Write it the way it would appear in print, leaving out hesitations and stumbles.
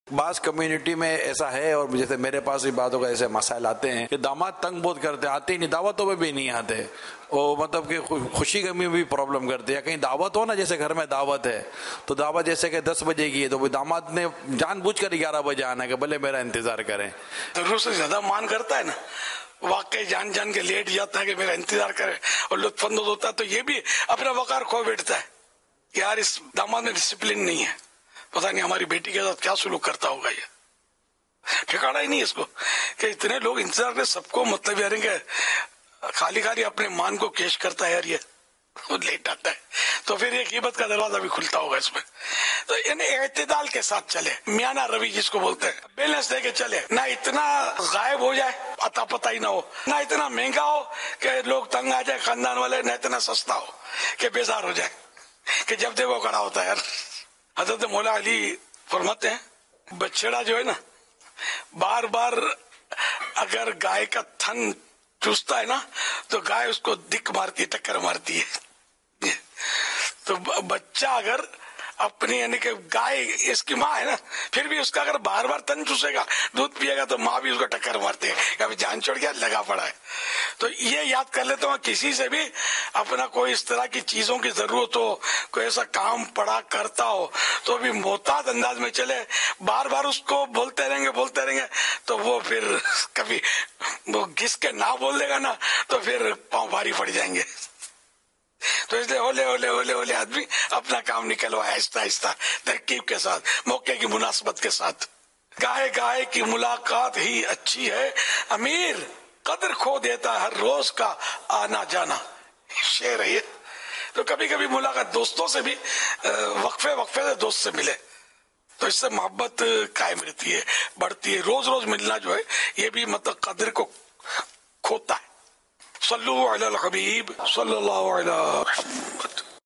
بعض کمیونٹی میں ایسا ہے، اور جیسے میرے پاس بھی باتوں کا ایسے مسائل آتے ہیں کہ داماد تنگ بہت کرتے، آتے ہی نہیں، دعوتوں میں بھی نہیں آتے، اور مطلب کہ خوشی غمی بھی پرابلم کرتے ہیں. کہیں دعوت ہو نا، جیسے گھر میں دعوت ہے تو دعوت جیسے کہ 10 بجے کی ہے تو داماد نے جان بوجھ کر 11 بجے آنا کہ بھلے میرا انتظار کریں. ضرورت سے زیادہ مان کرتا ہے نا، واقعی جان جان کے لیٹ جاتا ہے کہ میرا انتظار کرے اور لطف اندوز ہوتا ہے، تو یہ بھی اپنا وقار کھو بیٹھتا ہے کہ یار اس داماد میں ڈسپلن نہیں ہے، پتہ نہیں ہماری بیٹی کے ساتھ کیا سلوک کرتا ہوگا. یہ ٹھکانا ہی نہیں اس کو کہ اتنے لوگ انتظار کریں، سب کو مطلب یار کہ خالی خالی اپنے مان کو کیش کرتا ہے یار، یہ لیٹ آتا ہے. تو پھر یہ غیبت کا دروازہ بھی کھلتا ہوگا اس میں. تو یعنی اعتدال کے ساتھ چلے، میانہ روی جس کو بولتے ہیں، بیلنس دے کے چلے، نہ اتنا غائب ہو جائے عطا پتہ ہی نہ ہو، نہ اتنا مہنگا ہو کہ لوگ تنگ آ جائے خاندان والے، نہ اتنا سستا ہو کہ بیزار ہو جائے کہ جب دیکھو کھڑا ہوتا ہے. یار حضرت مولا علی فرماتے ہیں بچڑا جو ہے نا، بار بار اگر گائے کا تھن چوستا ہے نا تو گائے اس کو دک مارتی ہے، ٹکر مارتی ہے. تو بچہ اگر اپنی یعنی کہ گائے اس کی ماں ہے نا، پھر بھی اس کا اگر بار بار تن چوسے گا، دودھ پیے گا، تو ماں بھی اس کو ٹکر مارتی ہے کہ ابھی جان چھوڑ گیا، لگا پڑا ہے. تو یہ یاد کر لیتا ہوں، کسی سے بھی اپنا کوئی اس طرح کی چیزوں کی ضرورت ہو، کوئی ایسا کام پڑا کرتا ہو تو بھی محتاط انداز میں چلے. بار بار اس کو بولتے رہیں گے تو وہ پھر کبھی وہ گھس کے نہ بول دے گا نا تو پھر پاؤں بھاری پڑ جائیں گے. تو اس لیے ہولے آدمی اپنا کام نکلوائے آہستہ آہستہ، ترکیب کے ساتھ، موقع کی مناسبت کے ساتھ. گائے کی ملاقات ہی اچھی ہے امیر، قدر کھو دیتا ہے ہر روز کا آنا جانا. شعر ہے یہ. تو کبھی کبھی ملاقات دوستوں سے بھی، وقفے سے دوست سے ملے تو اس سے محبت قائم رہتی ہے، بڑھتی ہے. روز ملنا جو ہے یہ بھی مطلب قدر کو کھوتا ہے. صلو علی الحبیب صلی اللہ علیہ وسلم.